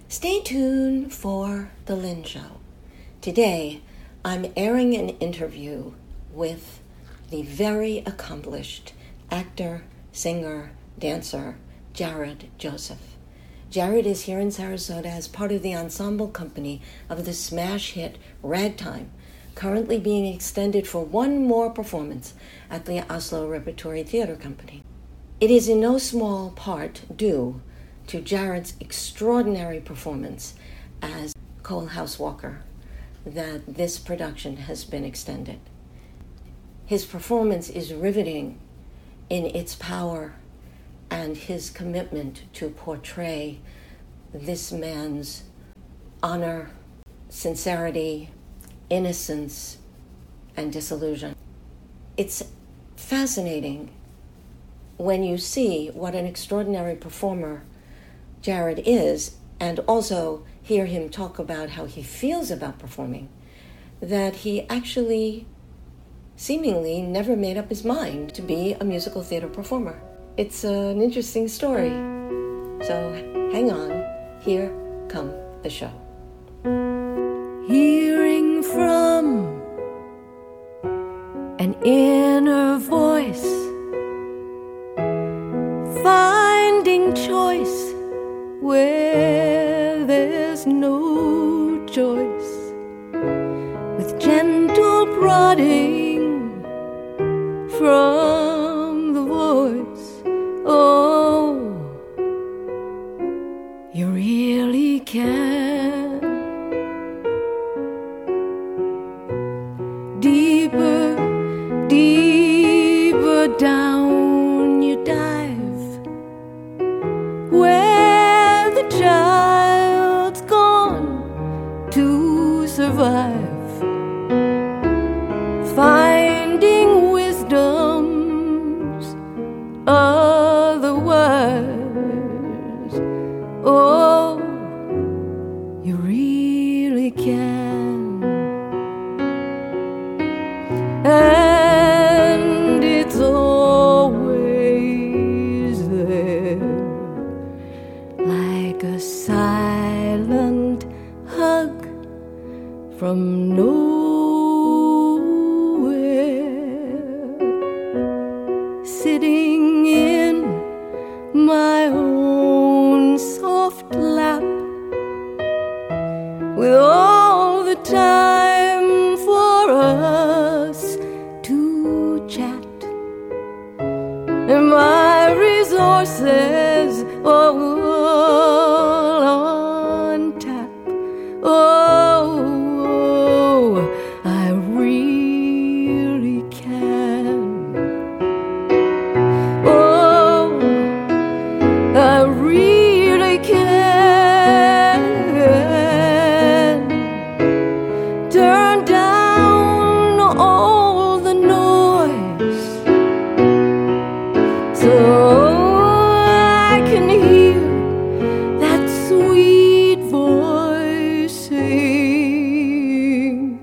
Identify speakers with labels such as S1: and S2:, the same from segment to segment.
S1: Stay tuned for The Lynn Show. Today, I'm airing an interview with the very accomplished actor, singer, dancer, Jared Joseph. Jared is here in Sarasota as part of the ensemble company of the smash hit Ragtime, currently being extended for one more performance at the Oslo Repertory Theater Company. It is in no small part due to Jared's extraordinary performance as Coalhouse Walker that this production has been extended. His performance is riveting in its power and his commitment to portray this man's honor, sincerity, innocence, and disillusion. It's fascinating when you see what an extraordinary performer Jared is, and also hear him talk about how he feels about performing, that he actually seemingly never made up his mind to be a musical theater performer. It's an interesting story. So hang on, here come the show.
S2: Hearing from an inner voice, finding choice where there's no choice, with gentle prodding from the voice. Oh, you really can. Deeper, deeper down you dive, where the child's gone to survive, finding wisdom's otherwise. Oh, you really can. And it's always there, like a silent hug from nowhere, sitting in my own soft lap, with all the time for us to chat, and my resources all on tap. Oh, I really can. Oh, I really can. Turn down all the noise so I can hear that sweet voice sing.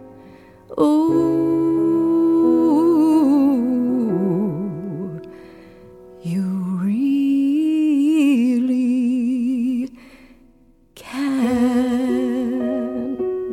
S2: Oh, you really can.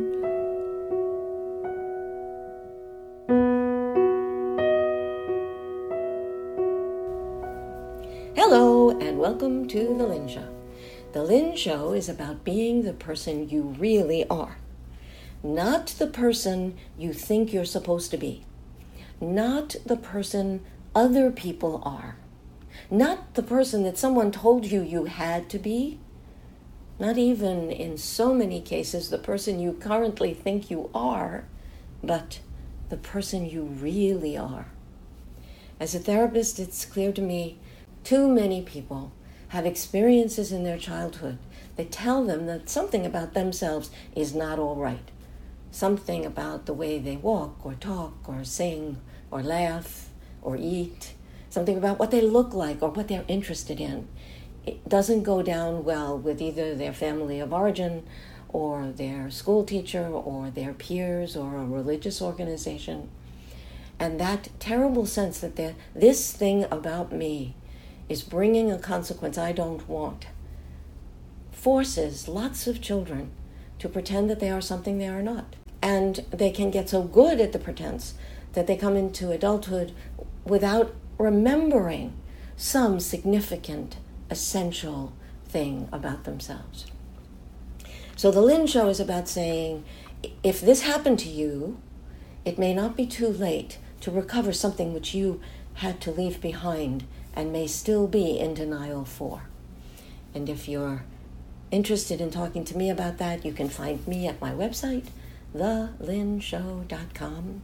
S1: Hello, and welcome to The Lynn Show. The Lynn Show is about being the person you really are, not the person you think you're supposed to be, not the person other people are, not the person that someone told you you had to be, not even in so many cases the person you currently think you are, but the person you really are. As a therapist, it's clear to me too many people have experiences in their childhood that tell them that something about themselves is not all right. Something about the way they walk or talk or sing or laugh or eat. Something about what they look like or what they're interested in. It doesn't go down well with either their family of origin or their school teacher or their peers or a religious organization. And that terrible sense that this thing about me is bringing a consequence I don't want forces lots of children to pretend that they are something they are not. And they can get so good at the pretense that they come into adulthood without remembering some significant, essential thing about themselves. So the Lynn Show is about saying, if this happened to you, it may not be too late to recover something which you had to leave behind and may still be in denial for. And if you're interested in talking to me about that, you can find me at my website, thelynnShow.com,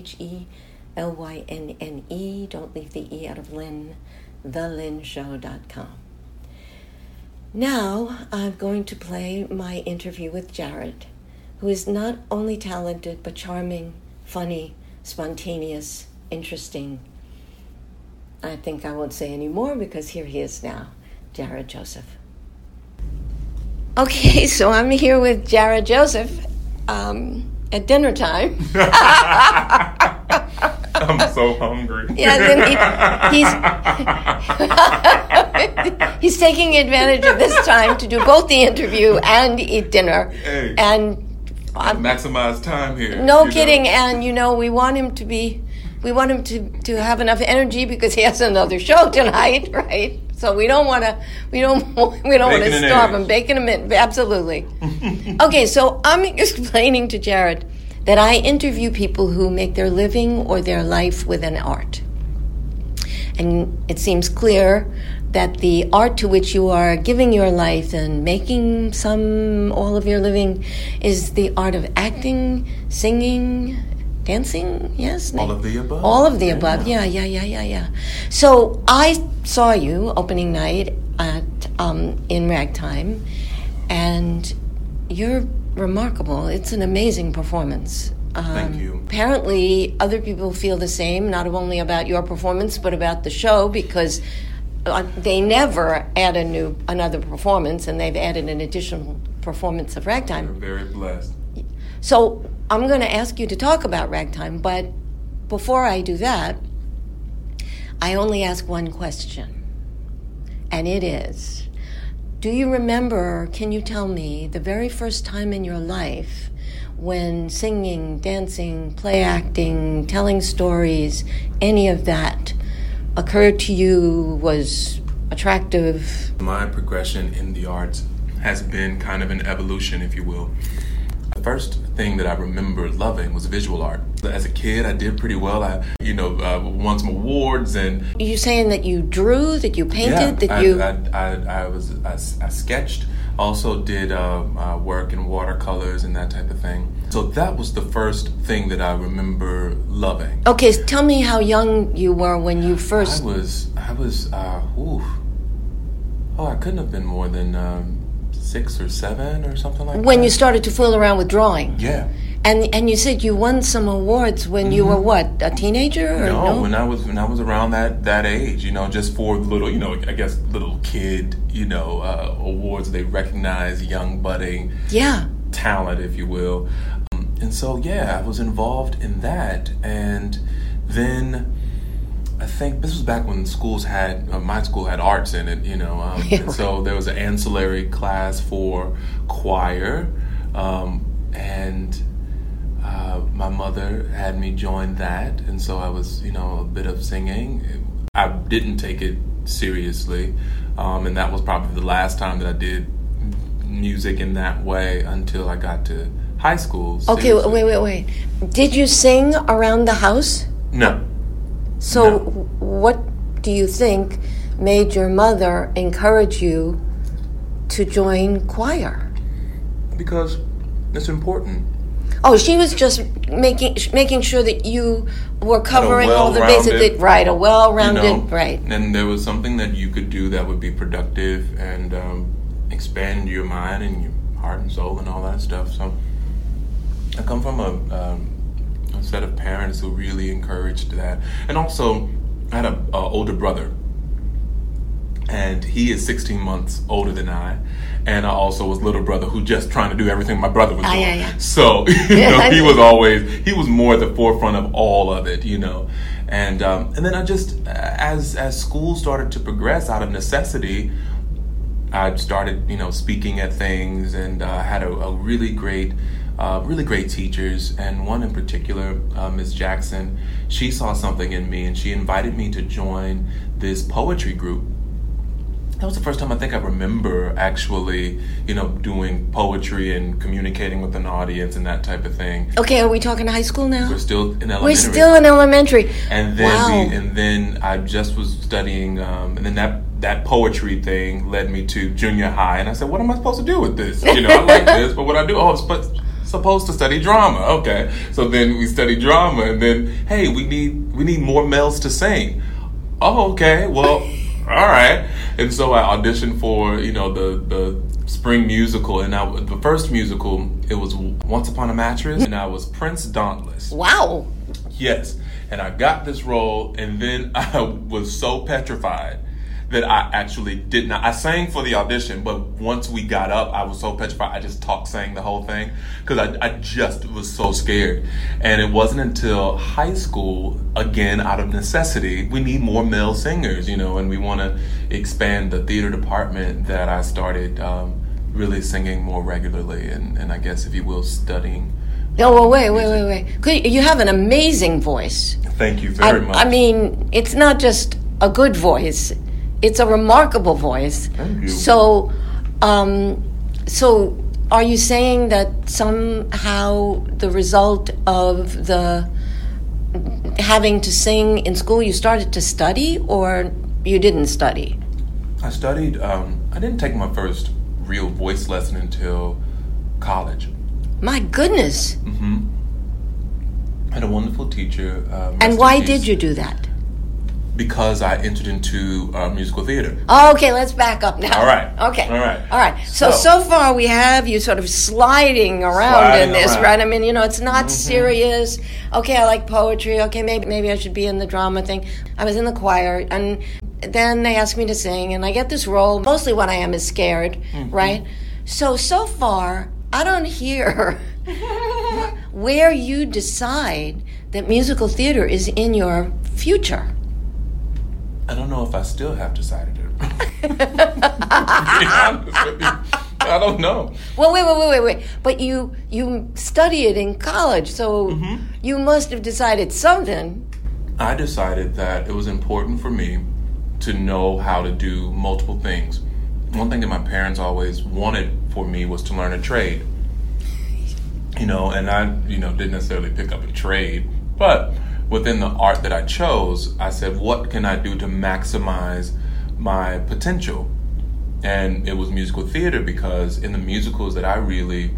S1: TheLynne. Don't leave the E out of Lynn, thelynnShow.com. Now I'm going to play my interview with Jared, who is not only talented, but charming, funny, spontaneous, interesting. I think I won't say any more because here he is now, Jared Joseph. Okay, so I'm here with Jared Joseph at dinner time.
S3: I'm so hungry.
S1: Yeah, then he's taking advantage of this time to do both the interview and eat dinner.
S3: Hey,
S1: and
S3: maximize time here.
S1: No kidding, and we want him to have enough energy because he has another show tonight, right? So we don't want to starve him. Bacon and eggs, absolutely. Okay, so I'm explaining to Jared that I interview people who make their living or their life with an art. And it seems clear that the art to which you are giving your life and making all of your living is the art of acting, singing, dancing, yes?
S3: All of the above.
S1: All of the above, yeah. So I saw you opening night at in Ragtime, and you're remarkable. It's an amazing performance.
S3: Thank you.
S1: Apparently, other people feel the same, not only about your performance, but about the show, because they never add another performance, and they've added an additional performance of Ragtime.
S3: You're very blessed.
S1: So I'm going to ask you to talk about Ragtime, but before I do that, I only ask one question, and it is, do you remember, can you tell me, the very first time in your life when singing, dancing, play acting, telling stories, any of that occurred to you, was attractive?
S3: My progression in the arts has been kind of an evolution, if you will. The first thing that I remember loving was visual art. As a kid, I did pretty well. I won some awards. And
S1: you saying that you drew, that you painted,
S3: I sketched. Also did work in watercolors and that type of thing. So that was the first thing that I remember loving.
S1: Okay, tell me how young you were when you first.
S3: I couldn't have been more than 6 or 7 or something like that.
S1: When you started to fool around with drawing.
S3: Yeah.
S1: And you said you won some awards when you were what, a teenager? Or no,
S3: when I was around that age, just for little, I guess little kid, awards. They recognize young budding talent, if you will. And so I was involved in that, and then I think this was back when schools had, my school had arts in it, and so there was an ancillary class for choir, and my mother had me join that, and so I was, a bit of singing. I didn't take it seriously, and that was probably the last time that I did music in that way until I got to high school.
S1: Okay, wait. Did you sing around the house?
S3: No.
S1: So what do you think made your mother encourage you to join choir?
S3: Because it's important.
S1: Oh, she was just making sure that you were covering all the bases. Right, a well-rounded, right.
S3: And there was something that you could do that would be productive and expand your mind and your heart and soul and all that stuff. So I come from a set of parents who really encouraged that. And also, I had an older brother, and he is 16 months older than I. And I also was little brother who just trying to do everything my brother was doing.
S1: Yeah.
S3: So, he was more at the forefront of all of it, And then I just, as school started to progress out of necessity, I started, speaking at things, and had a really great teachers, and one in particular, Ms. Jackson. She saw something in me, and she invited me to join this poetry group. That was the first time I think I remember actually, doing poetry and communicating with an audience and that type of thing.
S1: Okay, are we talking high school now?
S3: We're still in elementary.
S1: We're still in elementary.
S3: And then I just was studying, and then that poetry thing led me to junior high, and I said, what am I supposed to do with this? I like this, but what I do? Oh, I'm supposed to study drama. Okay, so then we study drama, and then hey, we need more males to sing. Oh, okay, well, all right. And so I auditioned for the spring musical, and the first musical, it was Once Upon a Mattress, and I was Prince Dauntless.
S1: Wow.
S3: Yes, and I got this role, and then I was so petrified that I actually did not. I sang for the audition, but once we got up, I was so petrified. I just sang the whole thing because I just was so scared. And it wasn't until high school, again, out of necessity, we need more male singers, and we want to expand the theater department, that I started really singing more regularly, and I guess, if you will, studying.
S1: Oh, well, wait. You have an amazing voice.
S3: Thank you very much.
S1: I mean, it's not just a good voice. It's a remarkable voice.
S3: Thank you.
S1: So are you saying that somehow the result of the having to sing in school, you started to study, or you didn't study?
S3: I studied. I didn't take my first real voice lesson until college.
S1: My goodness.
S3: Mm-hmm. I had a wonderful teacher.
S1: And why did you do that?
S3: Because I entered into musical theater.
S1: Oh, okay, let's back up now.
S3: All right.
S1: Okay.
S3: All right.
S1: All right. So far we have you sort of sliding around in this, right? I mean, it's not serious. Okay, I like poetry. Okay, maybe I should be in the drama thing. I was in the choir, and then they asked me to sing, and I get this role. Mostly what I am is scared, right? So far, I don't hear where you decide that musical theater is in your future.
S3: I don't know if I still have decided it. To be honest with you, I don't know.
S1: Well, wait. But you study it in college, so you must have decided something.
S3: I decided that it was important for me to know how to do multiple things. One thing that my parents always wanted for me was to learn a trade. And I, didn't necessarily pick up a trade, but within the art that I chose, I said, what can I do to maximize my potential? And it was musical theater, because in the musicals that I really,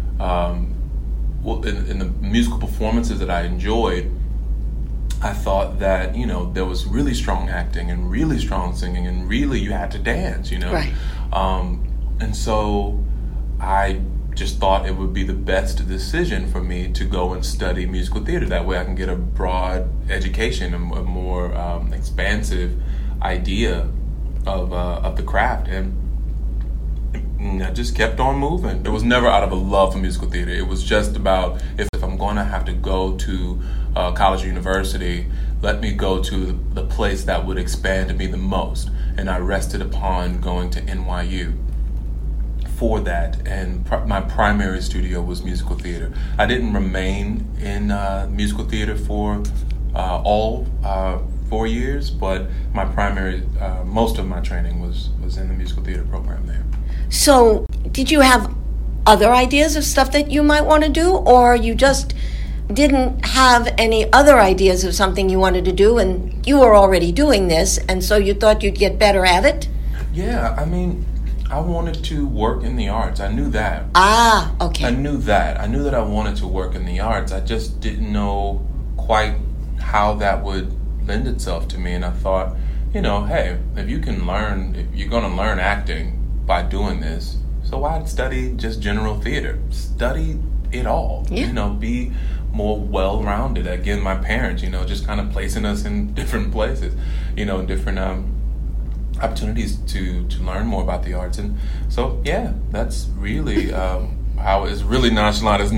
S3: in the musical performances that I enjoyed, I thought that, there was really strong acting and really strong singing, and really you had to dance,
S1: Right.
S3: And so I just thought it would be the best decision for me to go and study musical theater. That way I can get a broad education, a more expansive idea of the craft. And I just kept on moving. It was never out of a love for musical theater. It was just about, if I'm going to have to go to college or university, let me go to the place that would expand me the most. And I rested upon going to NYU for that, and my primary studio was musical theater. I didn't remain in musical theater for all 4 years, but my primary, most of my training was in the musical theater program there.
S1: So, did you have other ideas of stuff that you might want to do, or you just didn't have any other ideas of something you wanted to do, and you were already doing this, and so you thought you'd get better at it?
S3: Yeah, I mean, I wanted to work in the arts. I knew that.
S1: Ah, okay.
S3: I knew that I wanted to work in the arts. I just didn't know quite how that would lend itself to me. And I thought, hey, if you're going to learn acting by doing this, so why study just general theater? Study it all.
S1: Yeah.
S3: Be more well-rounded. Again, my parents, just kind of placing us in different places, different opportunities to learn more about the arts. And so, yeah, that's really how it's really nonchalant. It's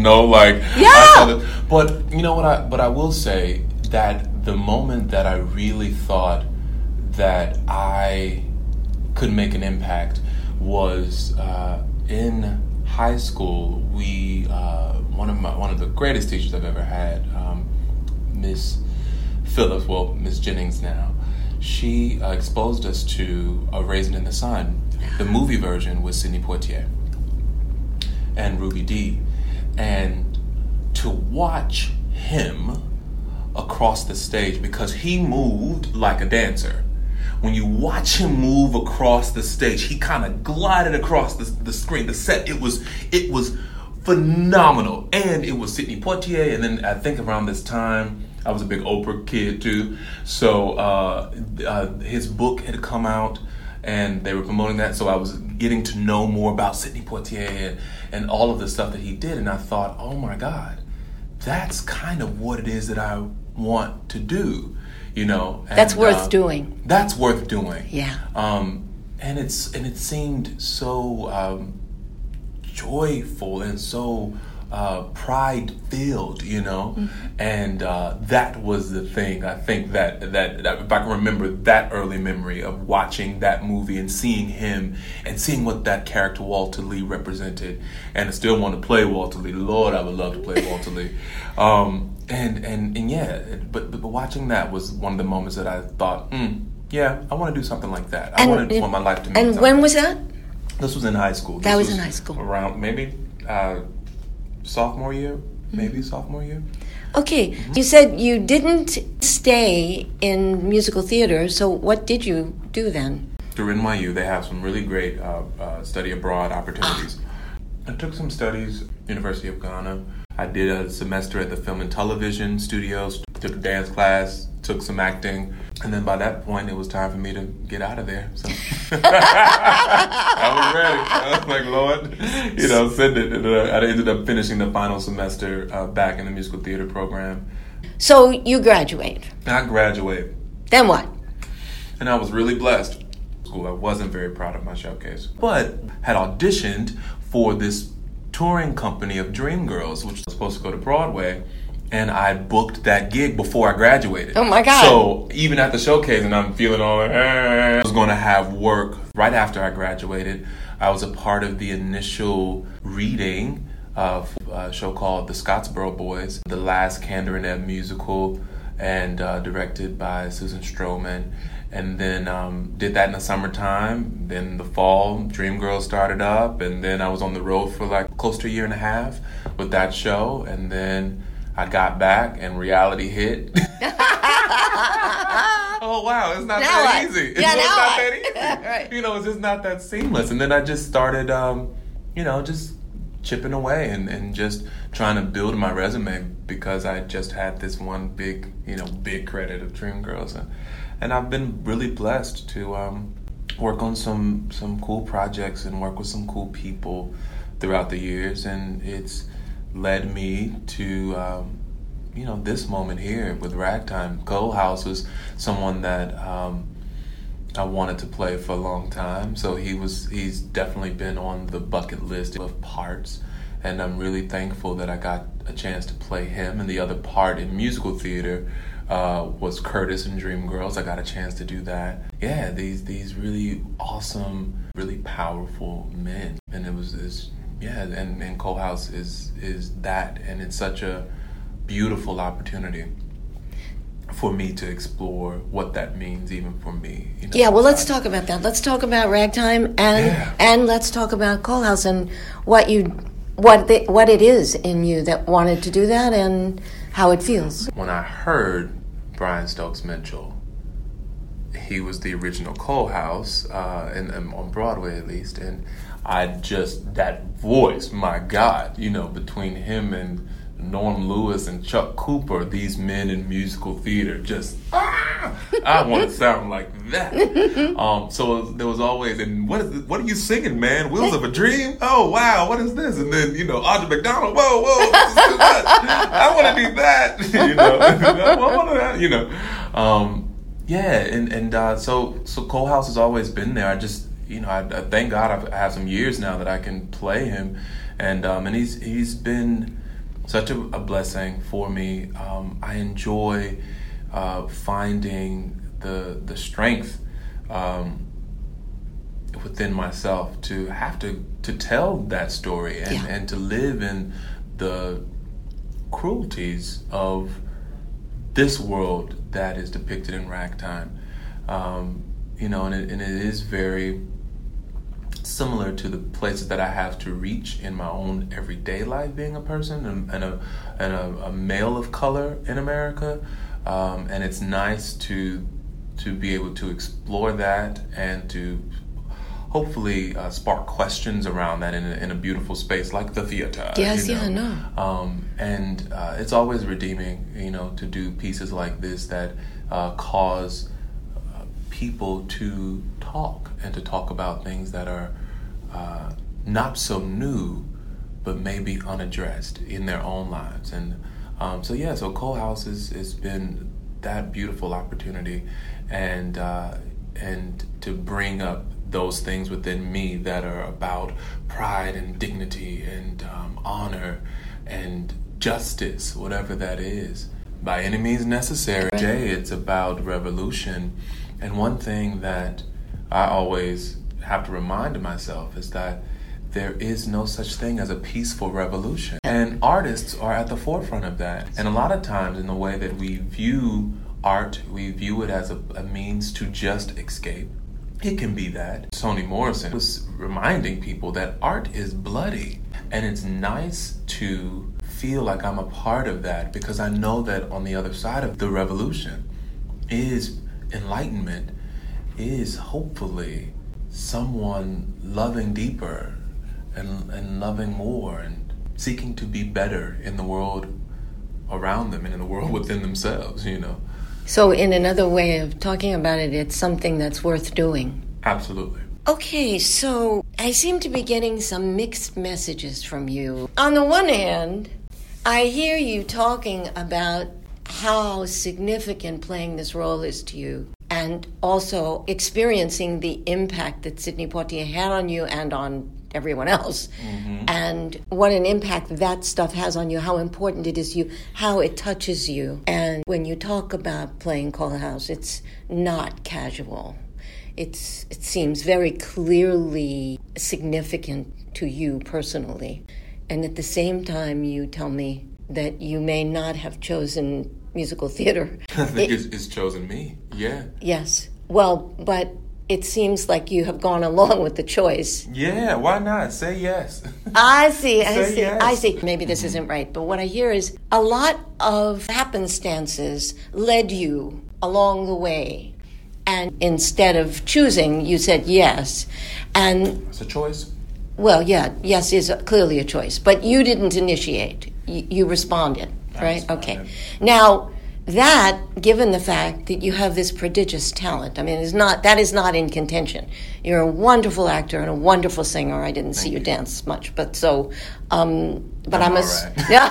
S3: but but I will say that the moment that I really thought that I could make an impact was in high school. We one of the greatest teachers I've ever had, Miss Phillips, well, Miss Jennings now. She exposed us to A Raisin in the Sun, the movie version with Sidney Poitier and Ruby Dee. And to watch him across the stage, because he moved like a dancer. When you watch him move across the stage, he kind of glided across the screen, the set. It was phenomenal. And it was Sidney Poitier. And then I think around this time, I was a big Oprah kid too. So his book had come out and they were promoting that. So I was getting to know more about Sidney Poitier and all of the stuff that he did. And I thought, oh my God, that's kind of what it is that I want to do, you know. And,
S1: that's worth doing.
S3: That's worth doing.
S1: Yeah.
S3: And it seemed so joyful and so pride-filled, you know. Mm-hmm. And that was the thing. I think that if I can remember that early memory of watching that movie and seeing him and seeing what that character Walter Lee represented, and I still want to play Walter Lee. Lord, I would love to play Walter Lee. And yeah, but watching that was one of the moments that I thought, yeah, I want to do something like that. I want my life to mean something.
S1: And when was that?
S3: This was in high school.
S1: That was in high school.
S3: Around maybe sophomore year, sophomore year.
S1: Okay, You said you didn't stay in musical theater, so what did you do then?
S3: Through NYU, they have some really great study abroad opportunities. I took some studies, University of Ghana. I did a semester at the Film and Television Studios, took a dance class, took some acting, and then by that point, it was time for me to get out of there. So I was ready. I was like, Lord, send it. And I ended up finishing the final semester back in the musical theater program.
S1: So you graduate.
S3: I graduated.
S1: Then what?
S3: And I was really blessed. I wasn't very proud of my showcase, but had auditioned for this touring company of Dreamgirls, which was supposed to go to Broadway, and I booked that gig before I graduated.
S1: Oh my God.
S3: So even at the showcase, and I'm feeling all like, I was going to have work right after I graduated. I was a part of the initial reading of a show called The Scottsboro Boys, the last Kander and Ebb musical, and directed by Susan Stroman. And then did that in the summertime. Then in the fall, Dreamgirls started up. And then I was on the road for like close to a year and a half with that show. And then I got back and reality hit. Oh, wow, it's not that easy. It's not that easy. Right. It's just not that seamless. And then I just started, just chipping away and just trying to build my resume because I just had this one big credit of Dreamgirls. And I've been really blessed to work on some cool projects and work with some cool people throughout the years. And it's led me to, this moment here with Ragtime. Cole House was someone that I wanted to play for a long time. So he's definitely been on the bucket list of parts. And I'm really thankful that I got a chance to play him. And the other part in musical theater was Curtis in Dreamgirls. I got a chance to do that. Yeah, these really awesome, really powerful men. And it was this, and Cole House is that, and it's such a beautiful opportunity for me to explore what that means even for me.
S1: Yeah, well, let's talk about that. Let's talk about Ragtime and let's talk about Cole House and what it is in you that wanted to do that and how it feels.
S3: When I heard Brian Stokes Mitchell, he was the original Cole House, on Broadway at least, and that voice, my God, between him and Norm Lewis and Chuck Cooper, these men in musical theater, I want to sound like that. So there was always, and what are you singing, man? Wheels of a Dream? Oh, wow, what is this? And then, Audra McDonald, whoa, this is too much. I want to do that, I want to, so Cole House has always been there. I just, I thank God I have some years now that I can play him, and he's been such a blessing for me. I enjoy finding the strength within myself to have to tell that story and to live in the cruelties of this world that is depicted in Ragtime. You know, and it is very similar to the places that I have to reach in my own everyday life, being a person and a male of color in America. And it's nice to be able to explore that and to hopefully spark questions around that in a beautiful space like the theater.
S1: Yes, you know.
S3: And it's always redeeming, you know, to do pieces like this that cause people to talk and to talk about things that are not so new, but maybe unaddressed in their own lives. And so Coal House has been that beautiful opportunity, and to bring up those things within me that are about pride and dignity and honor and justice, whatever that is, by any means necessary. Today, it's about revolution. And one thing that I always have to remind myself is that there is no such thing as a peaceful revolution. And artists are at the forefront of that. And a lot of times in the way that we view art, we view it as a means to just escape. It can be that. Toni Morrison was reminding people that art is bloody. And it's nice to feel like I'm a part of that, because I know that on the other side of the revolution is enlightenment, is hopefully someone loving deeper and loving more and seeking to be better in the world around them and in the world within themselves, you know.
S1: So in another way of talking about it, it's something that's worth doing.
S3: Absolutely.
S1: Okay, so I seem to be getting some mixed messages from you. On the one hand, I hear you talking about how significant playing this role is to you, and also experiencing the impact that Sidney Poitier had on you and on everyone else, and what an impact that stuff has on you, how important it is to you, how it touches you. And when you talk about playing Coal House, it's not casual. It seems very clearly significant to you personally. And at the same time, you tell me that you may not have chosen musical theater.
S3: I think it's chosen me, yeah.
S1: Yes. Well, but it seems like you have gone along with the choice.
S3: Yeah, why not? Say yes.
S1: I see.
S3: Yes.
S1: I see. Maybe this isn't right, but what I hear is a lot of happenstances led you along the way. And instead of choosing, you said yes. And
S3: it's a choice.
S1: Well, yeah, yes is clearly a choice. But you didn't initiate. You responded, right? Okay. Now, that, given the fact that you have this prodigious talent, I mean, that is not in contention. You're a wonderful actor and a wonderful singer. I didn't see you dance much, but so, but I'm
S3: all right. Yeah.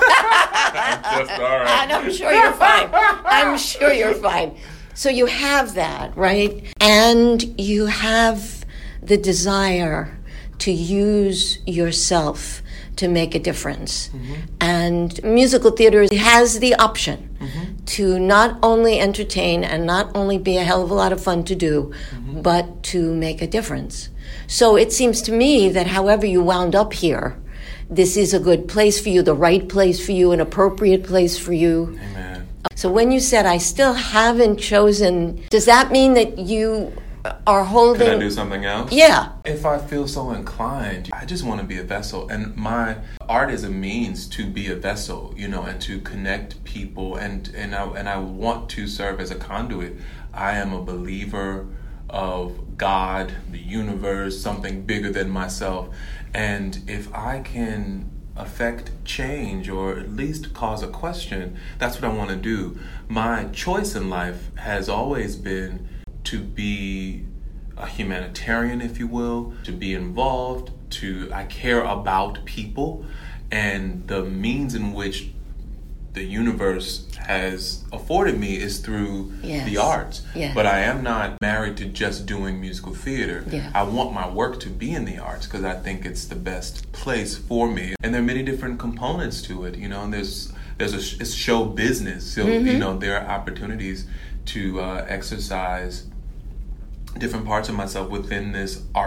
S3: I'm just all right.
S1: And I'm sure you're fine. I'm sure you're fine. So you have that, right? And you have the desire to use yourself to make a difference. And musical theater has the option to not only entertain and not only be a hell of a lot of fun to do, but to make a difference. So it seems to me that however you wound up here, this is a good place for you, the right place for you, an appropriate place for you.
S3: Amen.
S1: So when you said, I still haven't chosen, does that mean that you are holding...
S3: Can I do something else?
S1: Yeah.
S3: If I feel so inclined, I just want to be a vessel. And my art is a means to be a vessel, you know, and to connect people. And I want to serve as a conduit. I am a believer of God, the universe, something bigger than myself. And if I can affect change or at least cause a question, that's what I want to do. My choice in life has always been to be a humanitarian, if you will, to be involved, I care about people, and the means in which the universe has afforded me is through the arts.
S1: Yes.
S3: But I am not married to just doing musical theater.
S1: Yeah.
S3: I want my work to be in the arts because I think it's the best place for me. And there are many different components to it, you know, and it's show business. So, you know, there are opportunities to exercise different parts of myself within this art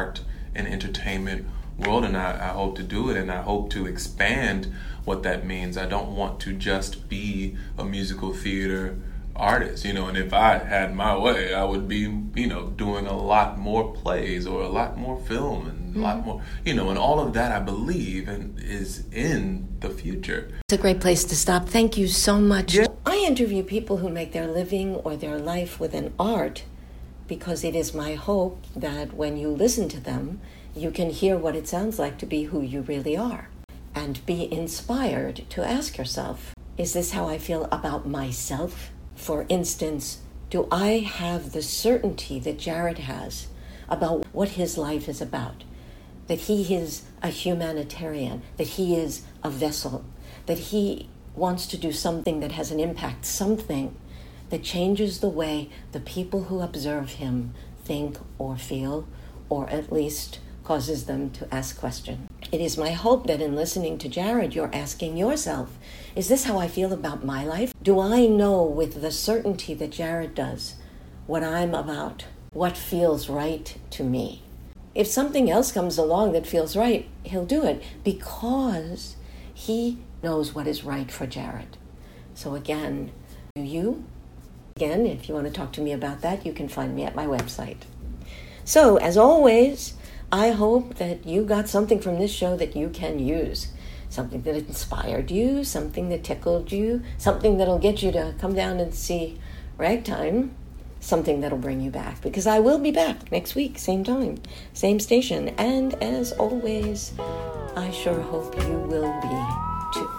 S3: an entertainment world, and I hope to do it, and I hope to expand what that means. I don't want to just be a musical theater artist, and if I had my way, I would be, doing a lot more plays or a lot more film and a lot more, and all of that I believe and is in the future.
S1: It's a great place to stop. Thank you so much. Yeah. I interview people who make their living or their life with an art because it is my hope that when you listen to them, you can hear what it sounds like to be who you really are and be inspired to ask yourself, is this how I feel about myself? For instance, do I have the certainty that Jared has about what his life is about? That he is a humanitarian, that he is a vessel, that he wants to do something that has an impact, something that changes the way the people who observe him think or feel, or at least causes them to ask questions. It is my hope that in listening to Jared, you're asking yourself, is this how I feel about my life? Do I know with the certainty that Jared does what I'm about, what feels right to me? If something else comes along that feels right, he'll do it because he knows what is right for Jared. So again, if you want to talk to me about that, you can find me at my website. So as always, I hope that you got something from this show that you can use. Something that inspired you, something that tickled you, something that'll get you to come down and see Ragtime, something that'll bring you back. Because I will be back next week, same time, same station. And as always, I sure hope you will be too.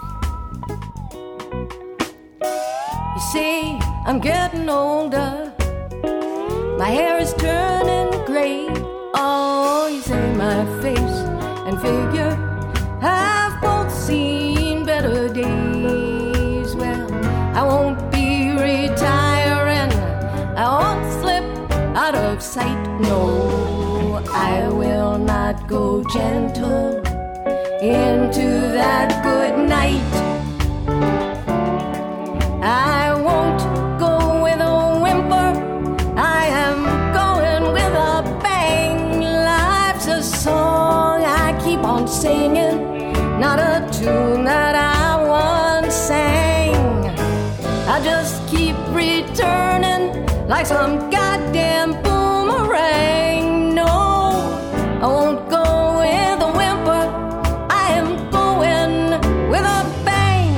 S2: You see, I'm getting older. My hair is turning gray. Oh, you say my face and figure have both seen better days. Well, I won't be retiring. I won't slip out of sight. No, I will not go gentle into that good night. I won't go with a whimper. I am going with a bang. Life's a song I keep on singing, not a tune that I once sang. I just keep returning like some goddamn boomerang. No, I won't go with a whimper. I am going with a bang.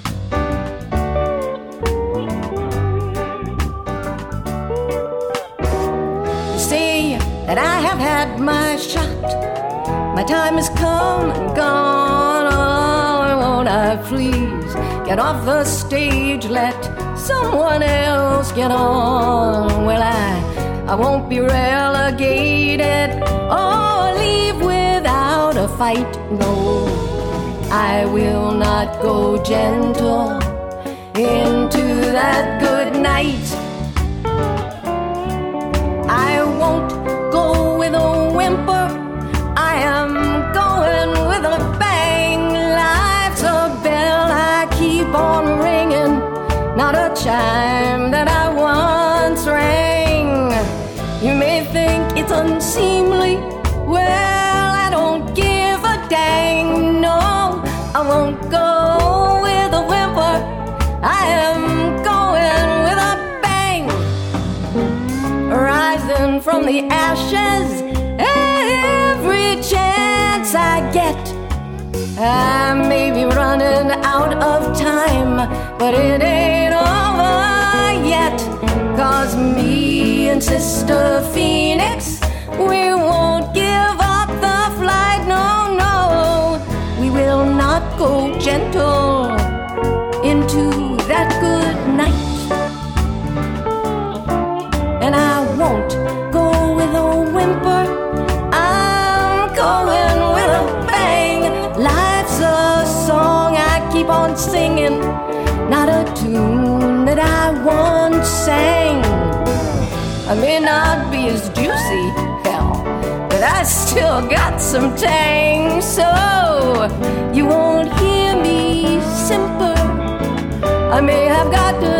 S2: You see that I have had my shot. My time has come and gone. Oh, won't I please get off the stage, let someone else get on? Well, I won't be relegated or leave without a fight. No, I will not go gentle into that good night. I won't go with a whimper. I am going with a bang. Life's a bell I keep on ringing, not a chime that I once rang. You may think it's unseemly. Well, I don't give a dang. No, I won't go with a whimper. I am going with a bang. Rising from the ashes every chance I get. I may be running out of time, but it ain't over yet. 'Cause me and Sister Phoenix, we won't give up the flight. No, no, we will not go gentle into that good night. And I won't go with a whimper. I'm going with a bang. Life's a song I keep on singing, not a tune that I once sang. I may not be as juicy, hell, but I still got some tang. So you won't hear me simper. I may have got